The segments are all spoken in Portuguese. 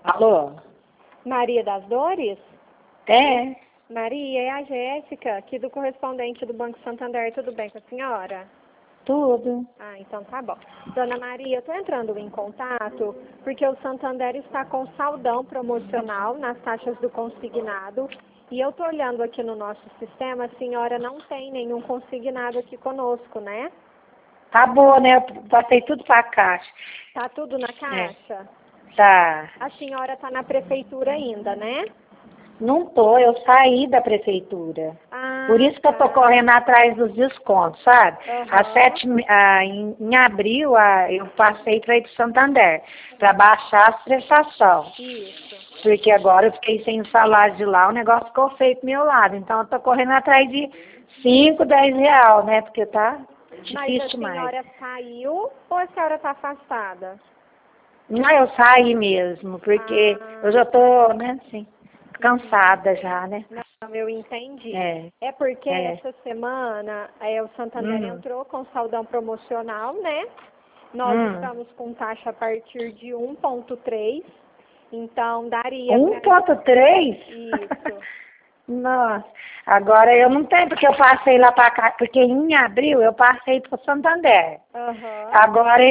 Alô? Maria das Dores? É, Maria, é a Jéssica, aqui do correspondente do Banco Santander. Tudo bem com a senhora? tudo. Ah, então tá bom. Dona Maria, eu estou entrando em contato porque o Santander está com saldão promocional nas taxas do consignado e eu estou olhando aqui no nosso sistema, a senhora não tem nenhum consignado aqui conosco, né? Tá boa, né? Eu passei tudo pra caixa. Tá tudo na caixa? Tá. A senhora está na prefeitura ainda, né? Não tô, eu saí da prefeitura. Ah, Por isso que eu tô tá. correndo atrás dos descontos, sabe? Aham. Em abril, eu passei para ir pro Santander, para baixar as prestações. Isso. Porque agora eu fiquei sem o salário de lá, o negócio ficou feio pro meu lado. Então eu tô correndo atrás de 5, 10 real, né? Porque tá Mas difícil a demais. senhora saiu ou a senhora está afastada? Não, eu saí mesmo, porque eu já Ah, tô, né, assim, cansada já, né? não, eu entendi. É, É porque é. essa semana o Santander Hum, entrou com saldão promocional, né? Nós hum. estamos com taxa a partir de 1,3, então daria para... 1,3? Isso. Nossa, agora eu não tenho, porque eu passei lá para cá, porque em abril eu passei para o Santander. Aham. Agora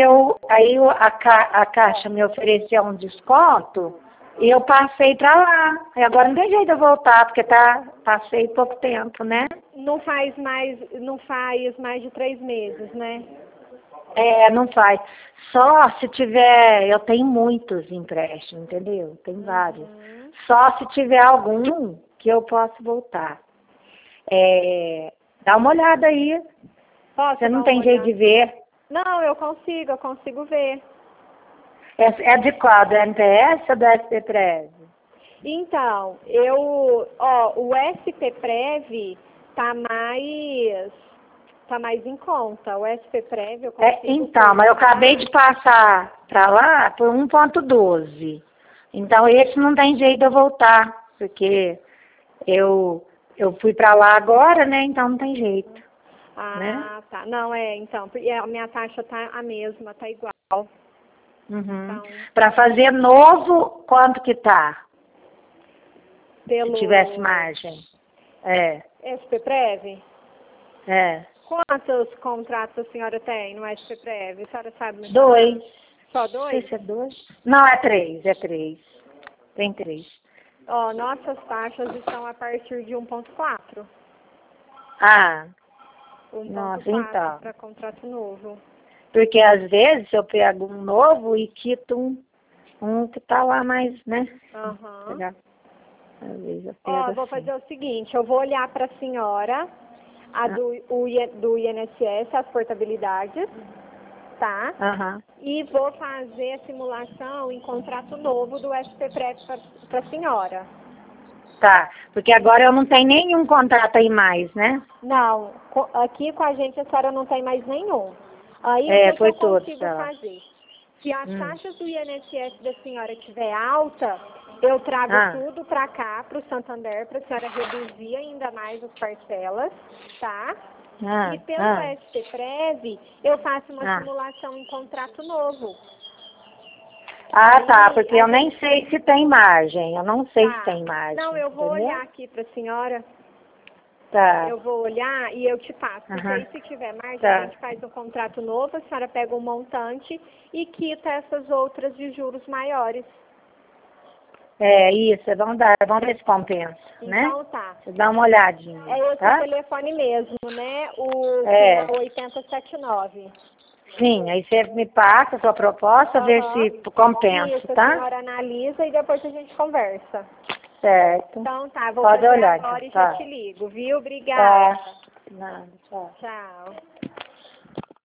a Caixa me ofereceu um desconto e eu passei para lá. E agora não tem jeito de eu voltar, porque passei pouco tempo, né? Não faz mais de 3 meses, né? É, não faz. Só se tiver, eu tenho muitos empréstimos, entendeu? Tem vários. Uhum. Só se tiver algum que eu posso voltar. É, dá uma olhada aí. Posso Você não dar uma tem jeito de olhada? ver. Não, eu consigo ver. É de qual? Do NPS ou do SPPREV? Então, o SPPrev tá mais em conta. O SPPrev eu É, consigo então, mas eu acabei fechar. de passar para lá por 1,12. Então, esse não tem jeito de eu voltar, porque eu fui para lá agora, né? Então não tem jeito, né? Ah, tá. Não, então, porque a minha taxa tá a mesma, tá igual. Uhum. Então, Para fazer novo, quanto que tá? Se tivesse pelo margem. É, SPPrev, é. quantos contratos a senhora tem no SPPrev? A senhora sabe me falar? 2. Só Não sei 2? se é 2. Não, é 3, é 3. Tem 3. Ó, nossas taxas estão a partir de 1,4. Ah, nossa, 1,4 então. para contrato novo. Porque às vezes eu pego um novo e quito um que tá lá mais, né? Aham. Pegar. Às vezes eu pego Ó, vou assim. fazer o seguinte, eu vou olhar para a senhora, Ah, do INSS, as portabilidades, tá? aham. E vou fazer a simulação em contrato novo do SPPREV para a senhora. Tá, porque agora eu não tenho nenhum contrato aí mais, né? Não, aqui com a gente a senhora não tem mais nenhum. Aí o É, que foi eu todos consigo pra lá. fazer? Se as Hum. taxas do INSS da senhora estiver alta, eu trago Ah, tudo para cá, para o Santander, para a senhora reduzir ainda mais as parcelas, tá? E ah, pelo ah, SPPrev, eu faço uma ah. simulação em contrato novo. Ah, tá, Aí porque a eu nem gente... sei se tem margem. Eu não sei se Tá. tem Não, margem, eu vou olhar entendeu? aqui para a senhora. Tá, Eu vou olhar e eu te passo, porque aham, aí se tiver margem, a tá. gente faz um contrato novo, a senhora pega um montante e quita essas outras de juros maiores. É isso, vamos ver se compensa, né? Então tá. Você dá uma olhadinha, É esse tá? telefone mesmo, né? O É, final 8079. sim, aí você me passa a sua proposta, ver Aham. se compensa, Isso, a tá? senhora analisa e depois a gente conversa. Certo. Então tá, vou Pode fazer olhar, então. agora e já Tá. te ligo, viu? Obrigada. Tá. Nada, tchau. Tchau.